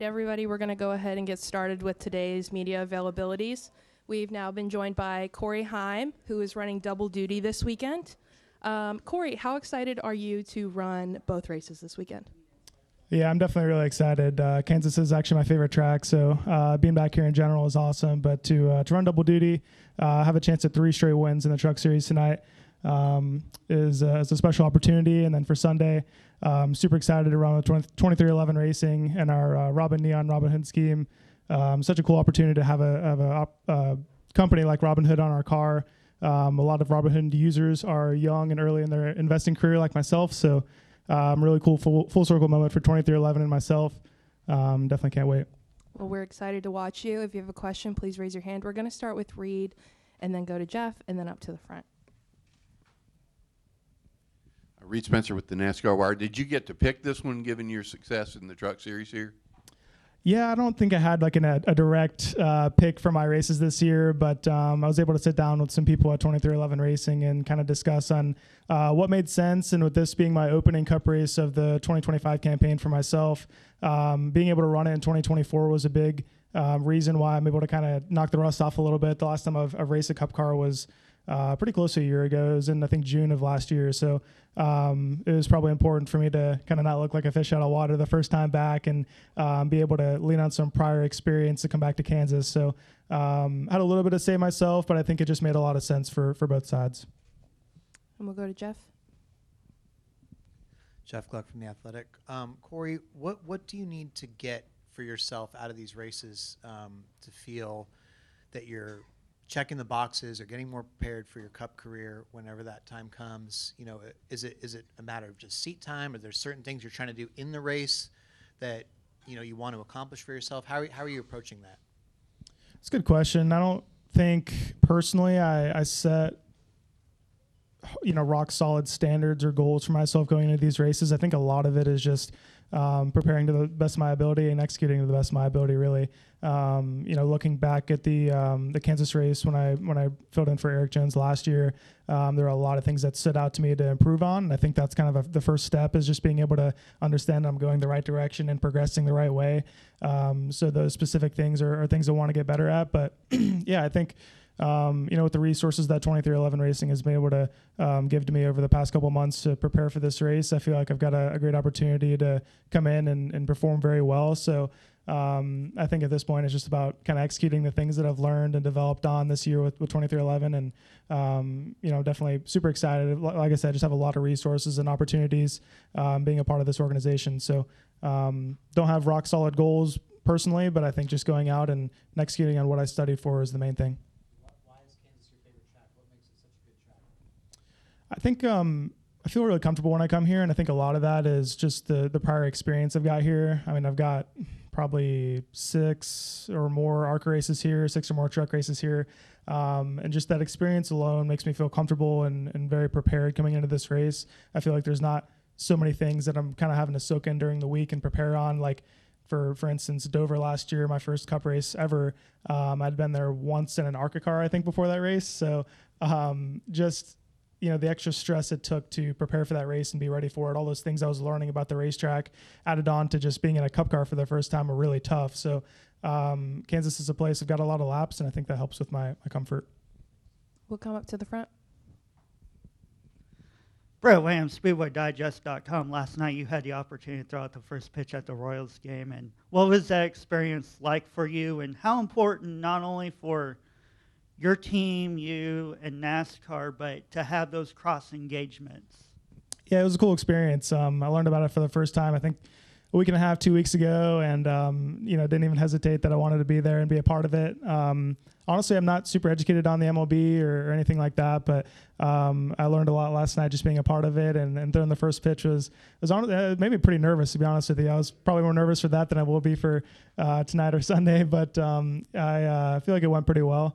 Everybody, we're going to go ahead and get started with today's media availabilities. We've now been joined by Corey Heim, who is running double duty this weekend. Corey, how excited are you to run both races this weekend? Yeah, I'm definitely really excited. Kansas is actually my favorite track, so being back here in general is awesome. But to run double duty, have a chance at 3 straight wins in the Truck Series tonight is a special opportunity. And then for Sunday, super excited to run with 2311 Racing and our Robin Hood scheme. Such a cool opportunity to have a company like Robin Hood on our car. A lot of Robin Hood users are young and early in their investing career like myself, so really cool full circle moment for 2311 and myself. Definitely can't wait. Well, we're excited to watch you. If you have a question, please raise your hand. We're going to start with Reed and then go to Jeff and then up to the front. Reed Spencer with the NASCAR Wire. Did you get to pick this one given your success in the Truck Series here? Yeah, I don't think I had like a direct pick for my races this year, but I was able to sit down with some people at 2311 Racing and kind of discuss on what made sense. And with this being my opening Cup race of the 2025 campaign for myself, being able to run it in 2024 was a big reason why I'm able to kind of knock the rust off a little bit. The last time I've raced a Cup car was pretty close to a year ago. It was in, I think, June of last year. So it was probably important for me to kind of not look like a fish out of water the first time back and be able to lean on some prior experience to come back to Kansas. So had a little bit to say myself, but I think it just made a lot of sense for both sides. And we'll go to Jeff. Jeff Gluck from The Athletic. Corey, what do you need to get for yourself out of these races to feel that you're checking the boxes or getting more prepared for your Cup career whenever that time comes? You know, is it a matter of just seat time, or there's certain things you're trying to do in the race that you want to accomplish for yourself? How are you approaching that? It's a good question. I don't think personally I set rock solid standards or goals for myself going into these races. I think a lot of it is just preparing to the best of my ability and executing to the best of my ability, really. Looking back at the Kansas race when I filled in for Eric Jones last year, there were a lot of things that stood out to me to improve on. And I think that's kind of the first step, is just being able to understand I'm going the right direction and progressing the right way. So those specific things are things I want to get better at. But yeah, I think with the resources that 2311 Racing has been able to give to me over the past couple months to prepare for this race, I feel like I've got a great opportunity to come in and perform very well. So I think at this point it's just about kind of executing the things that I've learned and developed on this year with 2311, and definitely super excited. Like I said, just have a lot of resources and opportunities being a part of this organization. So don't have rock solid goals personally, but I think just going out and executing on what I studied for is the main thing. I think I feel really comfortable when I come here, and I think a lot of that is just the prior experience I've got here. I mean, I've got probably 6 or more ARCA races here, 6 or more truck races here, and just that experience alone makes me feel comfortable and very prepared coming into this race. I feel like there's not so many things that I'm kind of having to soak in during the week and prepare on, like for instance, Dover last year, my first Cup race ever. I'd been there once in an ARCA car, I think, before that race. So just the extra stress it took to prepare for that race and be ready for it, all those things I was learning about the racetrack added on to just being in a Cup car for the first time were really tough. So Kansas is a place I've got a lot of laps, and I think that helps with my comfort. We'll come up to the front. Brett Williams, SpeedwayDigest.com. Last night you had the opportunity to throw out the first pitch at the Royals game. And what was that experience like for you, and how important not only for your team, you, and NASCAR, but to have those cross engagements? Yeah, it was a cool experience. I learned about it for the first time, I think, a week and a half, 2 weeks ago, and didn't even hesitate that I wanted to be there and be a part of it. Honestly, I'm not super educated on the MLB or anything like that, but I learned a lot last night just being a part of it. And throwing the first pitch it made me pretty nervous, to be honest with you. I was probably more nervous for that than I will be for tonight or Sunday, but I feel like it went pretty well.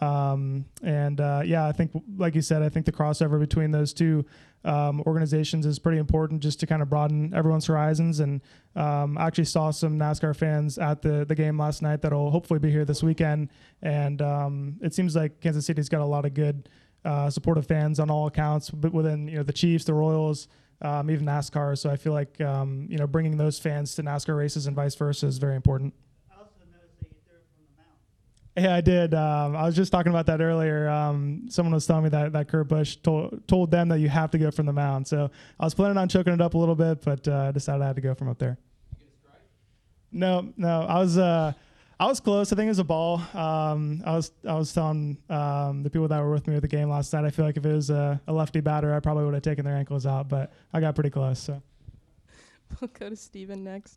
I think, like you said, I think the crossover between those two organizations is pretty important just to kind of broaden everyone's horizons. And I actually saw some NASCAR fans at the game last night that'll hopefully be here this weekend. And it seems like Kansas City's got a lot of good supportive fans on all accounts, but within the Chiefs, the Royals, even NASCAR. So I feel like bringing those fans to NASCAR races and vice versa is very important. I also noticed that you threw it from the mound. Yeah, I did. I was just talking about that earlier. Someone was telling me that Kurt Busch told them that you have to go from the mound. So I was planning on choking it up a little bit, but I decided I had to go from up there. No, I was close. I think it was a ball. I was telling the people that were with me at the game last night, I feel like if it was a lefty batter, I probably would have taken their ankles out, but I got pretty close. So We'll go to Steven next.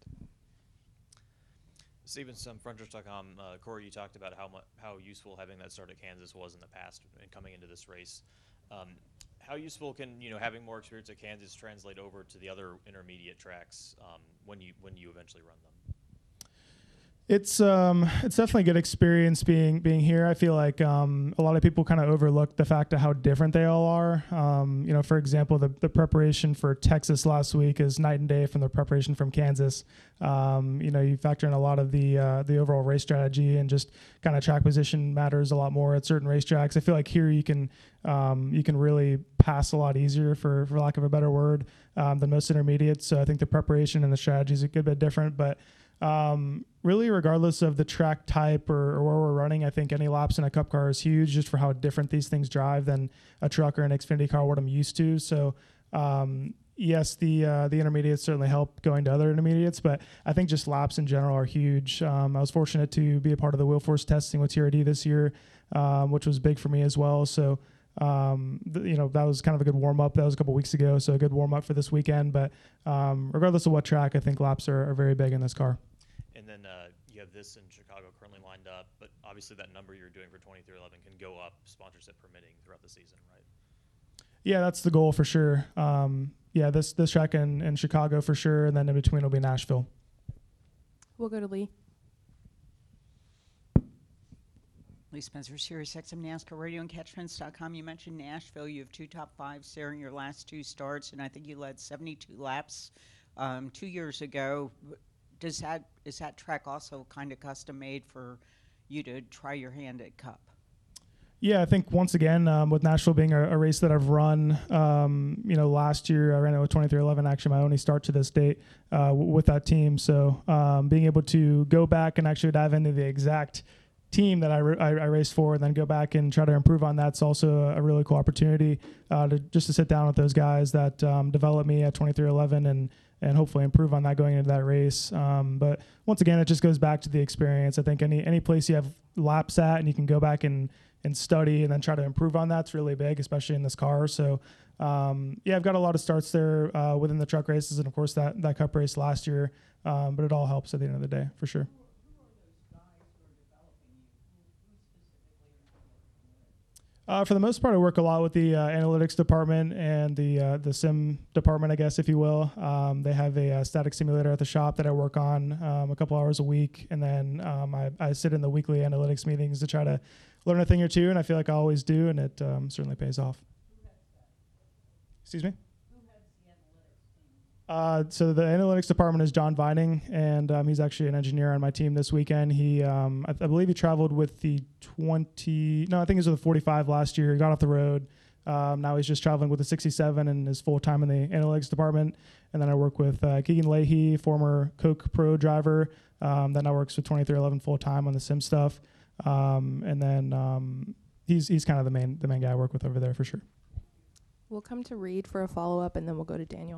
Stevenson, Frontrush.com. Corey, you talked about how useful having that start at Kansas was in the past and coming into this race. How useful can having more experience at Kansas translate over to the other intermediate tracks when you eventually run them? It's definitely a good experience being here. I feel like a lot of people kind of overlook the fact of how different they all are. For example, the preparation for Texas last week is night and day from the preparation from Kansas. You factor in a lot of the overall race strategy, and just kind of track position matters a lot more at certain racetracks. I feel like here you can really pass a lot easier, for lack of a better word, than most intermediates. So I think the preparation and the strategy is a good bit different, but really, regardless of the track type or where we're running, I think any laps in a Cup car is huge, just for how different these things drive than a truck or an Xfinity car, what I'm used to. So yes, the intermediates certainly help going to other intermediates, but I think just laps in general are huge. I was fortunate to be a part of the wheel force testing with TRD this year, which was big for me as well. So that was kind of a good warm up. That was a couple weeks ago, so a good warm up for this weekend. But regardless of what track, I think laps are very big in this car. And then you have this in Chicago currently lined up, but obviously that number you're doing for 2311 can go up, sponsorship permitting, throughout the season, right? Yeah, that's the goal for sure. This track in Chicago for sure, and then in between will be Nashville. We'll go to Lee. Lee Spencer, Sirius XM NASCAR Radio and CatchFence.com. You mentioned Nashville. You have 2 top 5s there in your last 2 starts, and I think you led 72 laps 2 years ago. Is that track also kind of custom made for you to try your hand at Cup? Yeah, I think once again, with Nashville being a race that I've run, last year I ran it with 2311, actually my only start to this date with that team. So being able to go back and actually dive into the exact team that I raced for, and then go back and try to improve on that's also a really cool opportunity to sit down with those guys that developed me at 2311 and hopefully improve on that going into that race. But once again, it just goes back to the experience. I think any place you have laps at and you can go back and study and then try to improve on that's really big, especially in this car. So I've got a lot of starts there within the truck races, and of course that Cup race last year, but it all helps at the end of the day for sure. For the most part, I work a lot with the analytics department and the sim department, I guess, if you will. They have a static simulator at the shop that I work on a couple hours a week, and then I sit in the weekly analytics meetings to try to learn a thing or two, and I feel like I always do, and it certainly pays off. Excuse me? So the analytics department is John Vining, and he's actually an engineer on my team this weekend. He, I believe he traveled with the I think it was with the 45 last year. He got off the road. Now he's just traveling with the 67 and is full-time in the analytics department. And then I work with Keegan Leahy, former Coke Pro driver, that now works with 2311 full-time on the sim stuff. And then he's kind of the main guy I work with over there for sure. We'll come to Reed for a follow-up, and then we'll go to Daniel.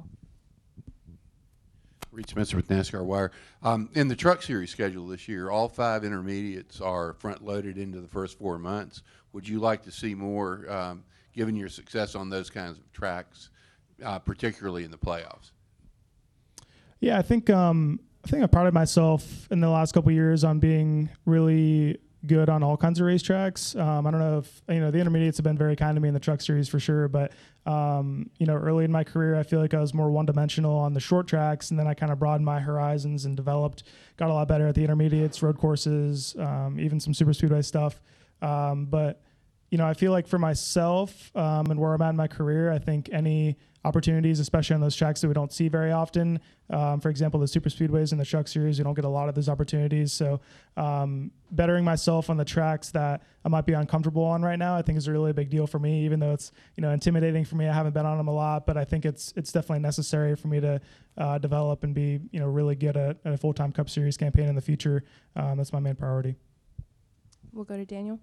Reed Spencer with NASCAR Wire. In the Truck Series schedule this year, all 5 intermediates are front-loaded into the first 4 months. Would you like to see more, given your success on those kinds of tracks, particularly in the playoffs? Yeah, I think I prided myself in the last couple of years on being really good on all kinds of racetracks. I don't know if the intermediates have been very kind to me in the Truck Series for sure, but early in my career, I feel like I was more one-dimensional on the short tracks, and then I kind of broadened my horizons and got a lot better at the intermediates, road courses, even some super speedway stuff. But I feel like for myself and where I'm at in my career, I think any opportunities, especially on those tracks that we don't see very often, for example, the super speedways and the truck series, we don't get a lot of those opportunities. So bettering myself on the tracks that I might be uncomfortable on right now, I think is a really big deal for me, even though it's, intimidating for me. I haven't been on them a lot, but I think it's definitely necessary for me to develop and be, really good at a full-time Cup Series campaign in the future. That's my main priority. We'll go to Daniel.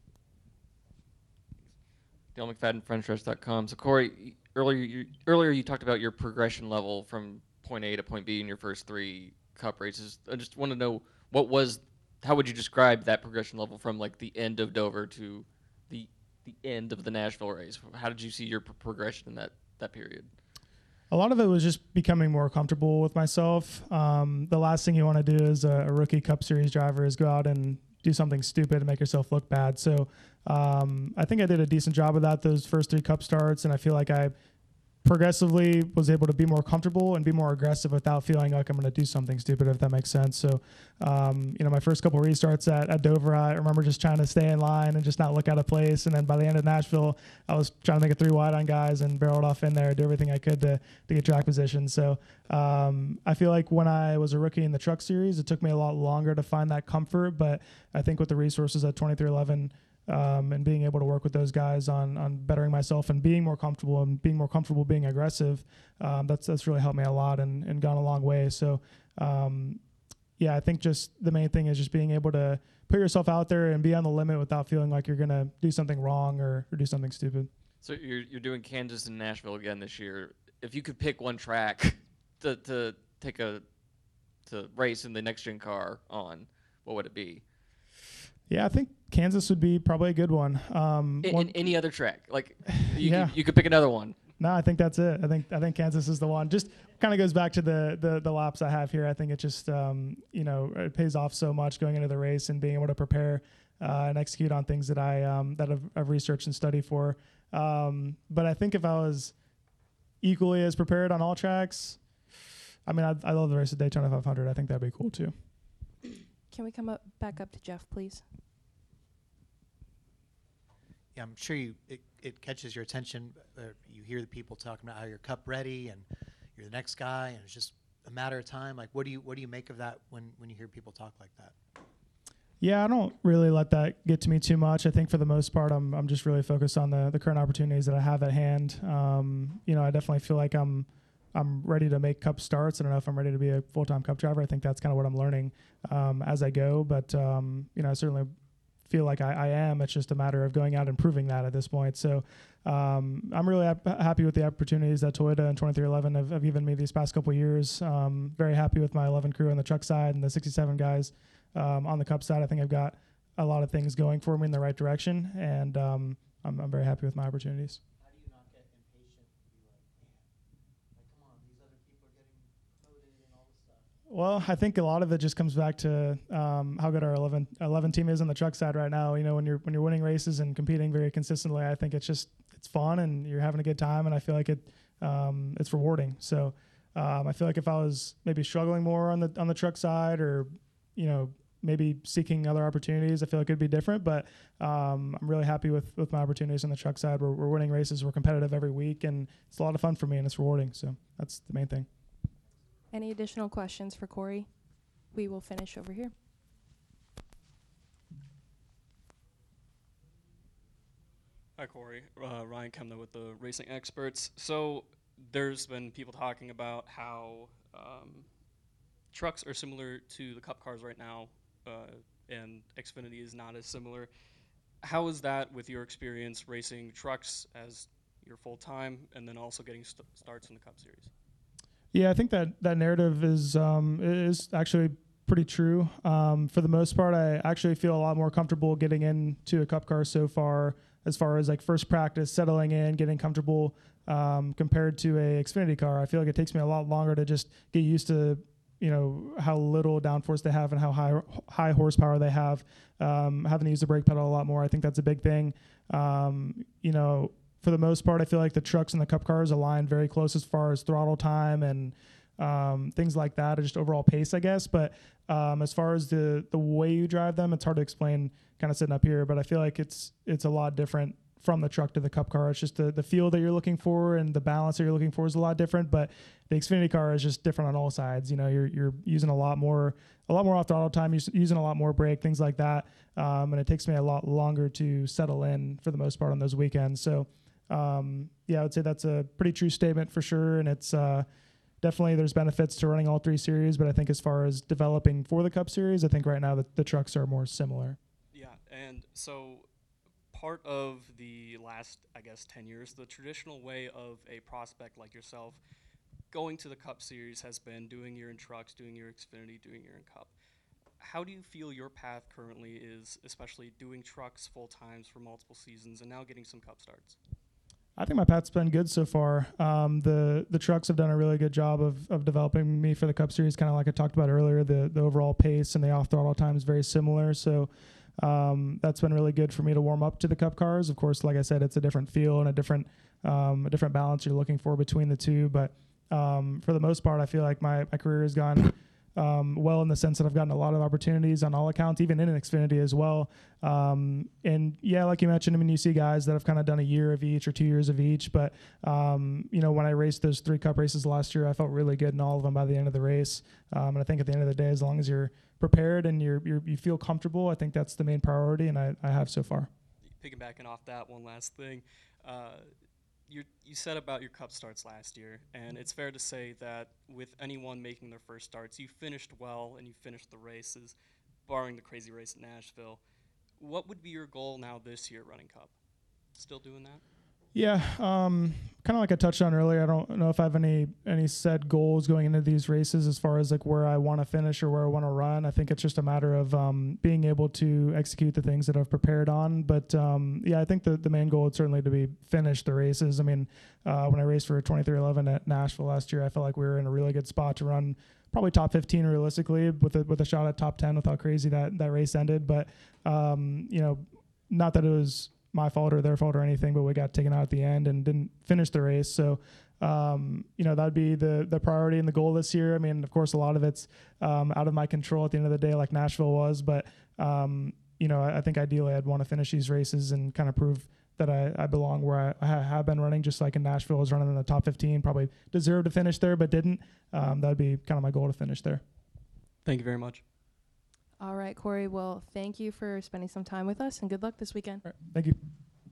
Dale McFadden, FrenchRest.com. So Corey, earlier you talked about your progression level from point A to point B in your first 3 Cup races. I just want to know how would you describe that progression level from like the end of Dover to the end of the Nashville race? How did you see your progression in that period? A lot of it was just becoming more comfortable with myself. The last thing you want to do as a rookie Cup Series driver is go out and do something stupid and make yourself look bad. So I think I did a decent job of that those first 3 Cup starts, and I feel like I progressively was able to be more comfortable and be more aggressive without feeling like I'm going to do something stupid, if that makes sense. So, my first couple restarts at Dover, I remember just trying to stay in line and just not look out of place. And then by the end of Nashville, I was trying to make it 3 wide on guys and barreled off in there, do everything I could to get track position. So I feel like when I was a rookie in the Truck Series, it took me a lot longer to find that comfort. But I think with the resources at 2311, and being able to work with those guys on bettering myself and being more comfortable being aggressive, that's really helped me a lot and gone a long way. So I think just the main thing is just being able to put yourself out there and be on the limit without feeling like you're gonna do something wrong or do something stupid. So you're doing Kansas and Nashville again this year. If you could pick one track to race in the next gen car on, what would it be? Yeah, I think Kansas would be probably a good one. In any other track, like you could pick another one. No, I think that's it. I think Kansas is the one. Just kind of goes back to the laps I have here. I think it just it pays off so much going into the race and being able to prepare and execute on things that I've researched and studied for. But I think if I was equally as prepared on all tracks, I love the race at Daytona 500. I think that'd be cool too. Can we come back up to Jeff, please? Yeah, I'm sure it catches your attention. You hear the people talking about how you're Cup ready and you're the next guy, and it's just a matter of time. Like, what do you make of that when you hear people talk like that? Yeah, I don't really let that get to me too much. I think for the most part, I'm just really focused on the current opportunities that I have at hand. I definitely feel like I'm ready to make Cup starts. I don't know if I'm ready to be a full-time Cup driver. I think that's kind of what I'm learning as I go. But, I certainly feel like I am. It's just a matter of going out and proving that at this point. So I'm really happy with the opportunities that Toyota and 2311 have given me these past couple of years. Very happy with my 11 crew on the truck side and the 67 guys on the Cup side. I think I've got a lot of things going for me in the right direction, and I'm very happy with my opportunities. Well, I think a lot of it just comes back to how good our 11 team is on the truck side right now. When you're winning races and competing very consistently, I think it's fun and you're having a good time, and I feel like it's rewarding. So I feel like if I was maybe struggling more on the truck side, or maybe seeking other opportunities, I feel like it'd be different. But I'm really happy with my opportunities on the truck side. We're winning races, we're competitive every week, and it's a lot of fun for me and it's rewarding. So that's the main thing. Any additional questions for Corey? We will finish over here. Hi, Corey. Ryan Kemner with the Racing Experts. So there's been people talking about how trucks are similar to the Cup cars right now, and Xfinity is not as similar. How is that with your experience racing trucks as your full-time, and then also getting starts in the Cup Series? Yeah, I think that narrative is actually pretty true. For the most part, I actually feel a lot more comfortable getting into a Cup car so far as like first practice, settling in, getting comfortable compared to a Xfinity car. I feel like it takes me a lot longer to just get used to how little downforce they have and how high horsepower they have. Having to use the brake pedal a lot more, I think that's a big thing. For the most part, I feel like the trucks and the Cup cars align very close as far as throttle time and things like that, or just overall pace, I guess. But as far as the way you drive them, it's hard to explain kind of sitting up here, but I feel like it's a lot different from the truck to the Cup car. It's just the feel that you're looking for and the balance that you're looking for is a lot different, but the Xfinity car is just different on all sides. You know, you're using a lot more off throttle time, you're using a lot more brake, things like that. And it takes me a lot longer to settle in for the most part on those weekends. So, yeah, I would say that's a pretty true statement for sure. And it's, definitely there's benefits to running all three series, but I think as far as developing for the Cup Series, I think right now the trucks are more similar. Yeah, and so part of the last, I guess, 10 years, the traditional way of a prospect like yourself going to the Cup Series has been doing your in trucks, doing your Xfinity, doing your in Cup. How do you feel your path currently is, especially doing trucks full times for multiple seasons and now getting some Cup starts? I think my path's been good so far. The trucks have done a really good job of developing me for the Cup Series, kind of like I talked about earlier. The overall pace and the off throttle time is very similar, so that's been really good for me to warm up to the Cup cars. Of course, like I said, it's a different feel and a different balance you're looking for between the two. But for the most part, I feel like my career has gone well in the sense that I've gotten a lot of opportunities on all accounts, even in Xfinity as well. And yeah, like you mentioned, I mean, you see guys that have kind of done a year of each or 2 years of each, but you know, when I raced those 3 Cup races last year, I felt really good in all of them by the end of the race. And I think at the end of the day, as long as you're prepared and you feel comfortable, I think that's the main priority, and I have so far. Piggybacking off that, one last thing. You said about your Cup starts last year, and it's fair to say that with anyone making their first starts, you finished well and you finished the races, barring the crazy race at Nashville. What would be your goal now this year running Cup? Still doing that? Yeah, kind of like I touched on earlier, I don't know if I have any set goals going into these races as far as like where I want to finish or where I want to run. I think it's just a matter of being able to execute the things that I've prepared on. But yeah, I think the main goal is certainly to be finish the races. I mean, when I raced for 2311 at Nashville last year, I felt like we were in a really good spot to run probably top 15 realistically with a shot at top 10 with how crazy that race ended. But you know, not that it was my fault or their fault or anything, but we got taken out at the end and didn't finish the race. So, you know, that'd be the priority and the goal this year. I mean, of course, a lot of it's out of my control at the end of the day, like Nashville was. But, you know, I think ideally I'd want to finish these races and kind of prove that I belong where I have been running, just like in Nashville. I was running in the top 15, probably deserved to finish there, but didn't. That'd be kind of my goal to finish there. Thank you very much. All right, Corey. Well, thank you for spending some time with us, and good luck this weekend. All right, thank you.